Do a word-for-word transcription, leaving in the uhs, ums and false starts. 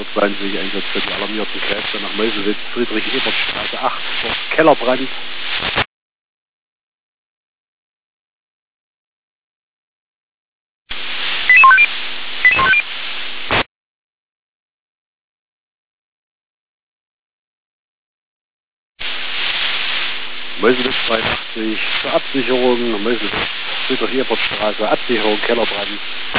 hundertzweiundzwanzig Einsatz für die alarmierten Kräfte nach Meuselwitz, Friedrich-Ebert-Straße acht, dort Kellerbrand. Meuselwitz dreiundachtzig zur Absicherung, Meuselwitz, Friedrich-Ebert-Straße, Absicherung, Kellerbrand.